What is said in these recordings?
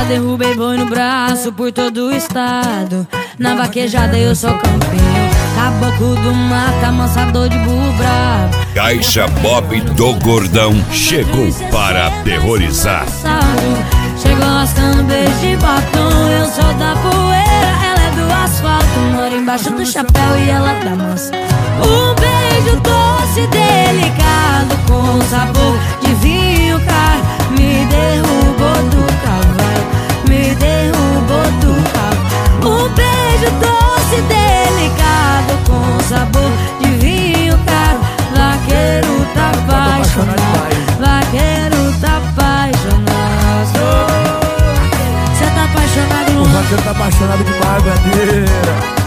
derrubei boi no braço por todo o estado. Na vaquejada eu sou campeão. Caboclo do mato, amansador de burro bravo. Caixa Bob do Gordão chegou para aterrorizar. Chegou lascando beijo de batom. Eu sou da poeira, ela é do asfalto. Moro embaixo do chapéu e ela dá mansa. Um beijo doce, delicado, com sabor de vinho caro. Me derrubou do cavalo, me derrubou do cavalo. Um beijo doce, delicado, com sabor de vinho caro. Vaqueiro tá apaixonado, vaqueiro tá apaixonado. Cê tá apaixonado? O vaqueiro tá apaixonado de boiadeira.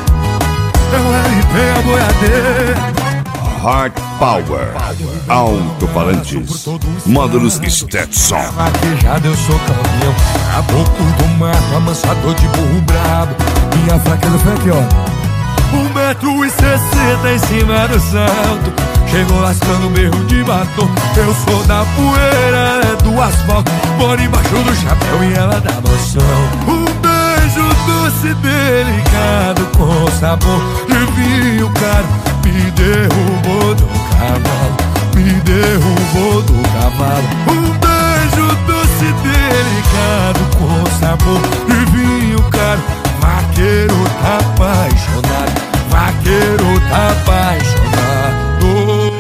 Vem a boiadeira. Hard Power, alto-falantes, módulos Stetson. Vaquejada eu sou campeão. Caboclo do mato, amansador de burro brabo. Minha fraqueza foi aqui, ó. 1,60 m em cima do salto. Chegou lascando berro de batom. Eu sou da poeira, é do asfalto. Moro embaixo do chapéu e ela dá noção. Um beijo doce, delicado, com sabor de vinho caro. Me derrubou do cavalo, me derrubou do cavalo. Um beijo doce, delicado, com sabor de vinho caro. Vaqueiro tá apaixonado, vaqueiro tá apaixonado.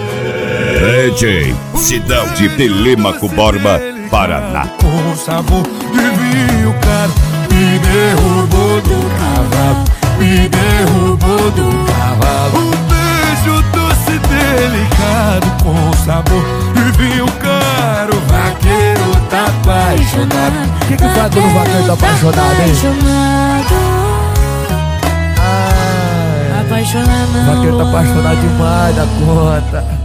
DJ, cidade de Telêmaco Borba, Paraná. Com sabor de vinho caro. Me derrubou do cavalo, me derrubou do cavalo. Um beijo doce, delicado, com sabor de vinho caro. Vaqueiro tá apaixonado. O que faz quando o vaqueiro tá apaixonado, hein? Apaixonado. O vaqueiro tá apaixonado demais da conta.